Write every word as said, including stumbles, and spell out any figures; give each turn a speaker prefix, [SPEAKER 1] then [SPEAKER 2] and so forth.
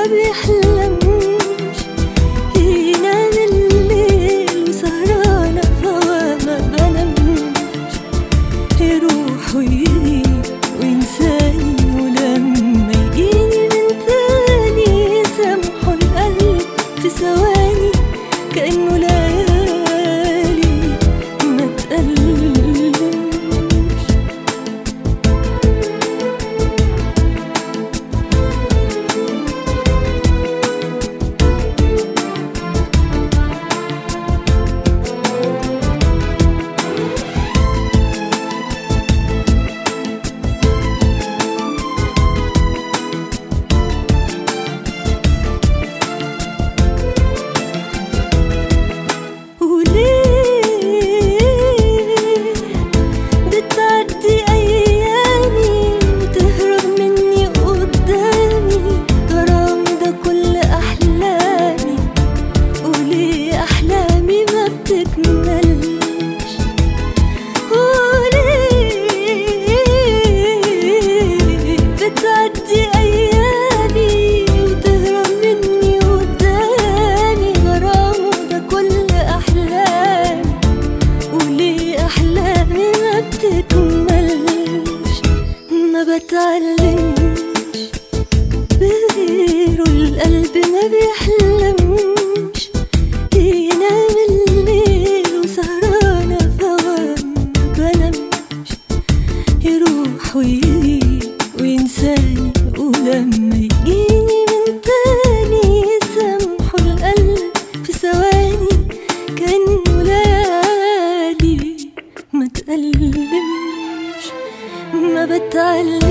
[SPEAKER 1] بيحلمش، ينام الليل وسهرانة فوا ما بنامش، يروح ويغيب وينساني، ولما يجيني من تاني يسامحه القلب في ثواني كأنه ليالي ما تقلمش. بتعلمش بغيره القلب ما بيحلمش، ينام الليل وسهرانة فوا ما بنامش، يروح ويغيب وينساني، ولما يجيني من تاني يسامحه القلب في ثواني كأنه ليالي ما تقلمش. ما بتعلمش